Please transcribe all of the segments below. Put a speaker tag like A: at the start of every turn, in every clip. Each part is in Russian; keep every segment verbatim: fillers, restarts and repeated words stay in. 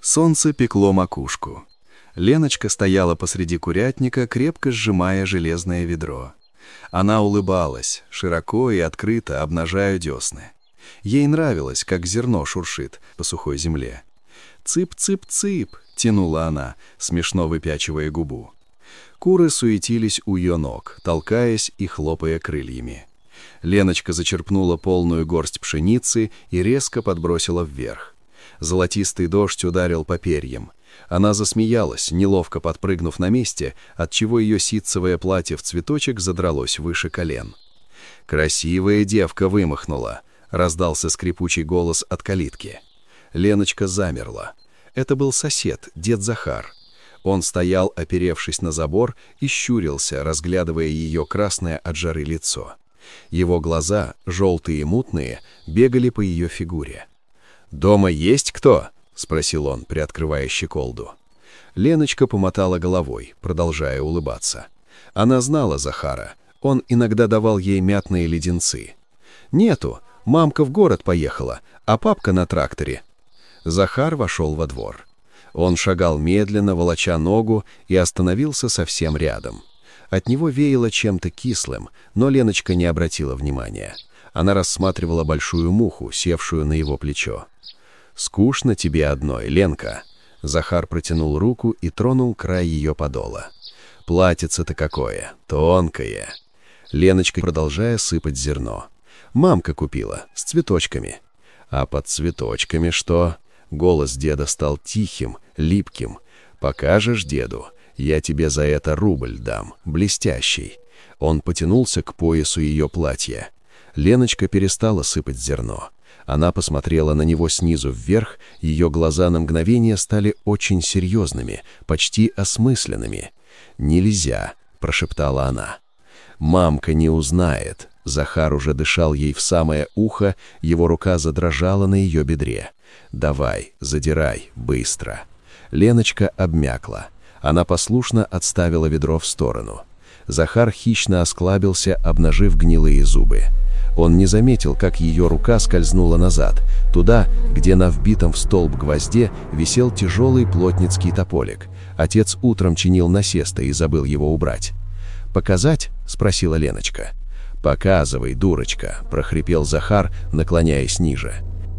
A: Солнце пекло макушку. Леночка стояла посреди курятника, крепко сжимая железное ведро. Она улыбалась, широко и открыто обнажая десны. Ей нравилось, как зерно шуршит по сухой земле. «Цып-цып-цып!» — тянула она, смешно выпячивая губу. Куры суетились у ее ног, толкаясь и хлопая крыльями. Леночка зачерпнула полную горсть пшеницы и резко подбросила вверх. Золотистый дождь ударил по перьям. Она засмеялась, неловко подпрыгнув на месте, отчего ее ситцевое платье в цветочек задралось выше колен. «Красивая девка вымахнула», — раздался скрипучий голос от калитки. Леночка замерла. Это был сосед, дед Захар. Он стоял, оперевшись на забор, и щурился, разглядывая ее красное от жары лицо. Его глаза, желтые и мутные, бегали по ее фигуре. «Дома есть кто?» — спросил он, приоткрывая щеколду. Леночка помотала головой, продолжая улыбаться. Она знала Захара. Он иногда давал ей мятные леденцы. «Нету. Мамка в город поехала, а папка на тракторе». Захар вошел во двор. Он шагал медленно, волоча ногу, и остановился совсем рядом. От него веяло чем-то кислым, но Леночка не обратила внимания. Она рассматривала большую муху, севшую на его плечо. «Скучно тебе одной, Ленка?» Захар протянул руку и тронул край ее подола. «Платьице-то какое, тонкое!» Леночка, продолжая сыпать зерно. «Мамка купила, с цветочками». «А под цветочками что?» Голос деда стал тихим, липким. «Покажешь деду, я тебе за это рубль дам, блестящий». Он потянулся к поясу ее платья. Леночка перестала сыпать зерно. Она посмотрела на него снизу вверх, ее глаза на мгновение стали очень серьезными, почти осмысленными. «Нельзя», — прошептала она. «Мамка не узнает». Захар уже дышал ей в самое ухо, его рука задрожала на ее бедре. «Давай, задирай, быстро». Леночка обмякла. Она послушно отставила ведро в сторону. Захар хищно осклабился, обнажив гнилые зубы. Он не заметил, как ее рука скользнула назад, туда, где на вбитом в столб гвозде висел тяжелый плотницкий тополик. Отец утром чинил насесто и забыл его убрать. «Показать?» — спросила Леночка. «Показывай, дурочка», — прохрипел Захар, наклоняясь ниже.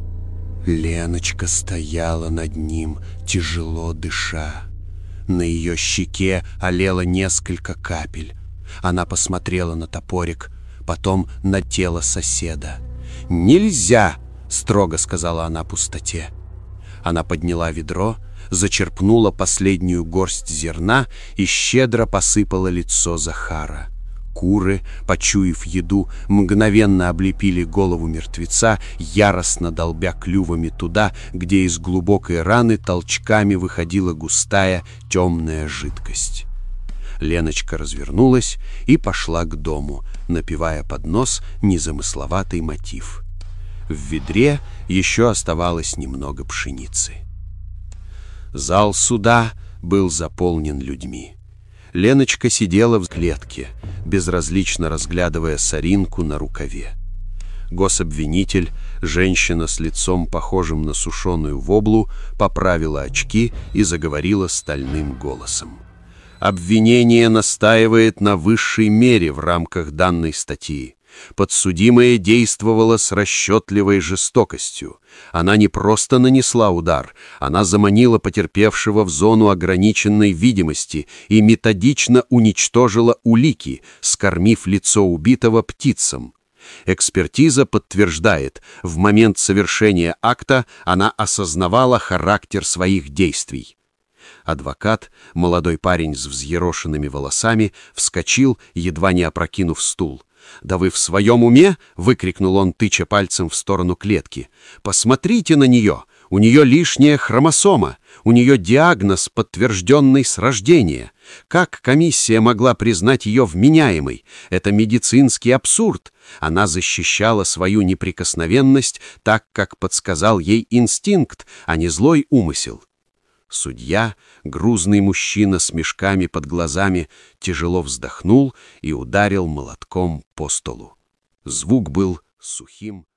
B: Леночка стояла над ним, тяжело дыша. На ее щеке олело несколько капель. Она посмотрела на топорик, потом на тело соседа. «Нельзя!» — строго сказала она пустоте. Она подняла ведро, зачерпнула последнюю горсть зерна и щедро посыпала лицо Захара. Куры, почуяв еду, мгновенно облепили голову мертвеца, яростно долбя клювами туда, где из глубокой раны толчками выходила густая темная жидкость. Леночка развернулась и пошла к дому, напевая под нос незамысловатый мотив. В ведре еще оставалось немного пшеницы. Зал суда был заполнен людьми. Леночка сидела в клетке, безразлично разглядывая соринку на рукаве. Гособвинитель, женщина с лицом, похожим на сушеную воблу, поправила очки и заговорила стальным голосом. Обвинение настаивает на высшей мере в рамках данной статьи. Подсудимая действовала с расчетливой жестокостью. Она не просто нанесла удар, она заманила потерпевшего в зону ограниченной видимости и методично уничтожила улики, скормив лицо убитого птицам. Экспертиза подтверждает, в момент совершения акта она осознавала характер своих действий. Адвокат, молодой парень с взъерошенными волосами, вскочил, едва не опрокинув стул. «Да вы в своем уме?» — выкрикнул он, тыча пальцем в сторону клетки. «Посмотрите на нее! У нее лишняя хромосома! У нее диагноз, подтвержденный с рождения! Как комиссия могла признать ее вменяемой? Это медицинский абсурд! Она защищала свою неприкосновенность так, как подсказал ей инстинкт, а не злой умысел». Судья, грузный мужчина с мешками под глазами, тяжело вздохнул и ударил молотком по столу. Звук был сухим.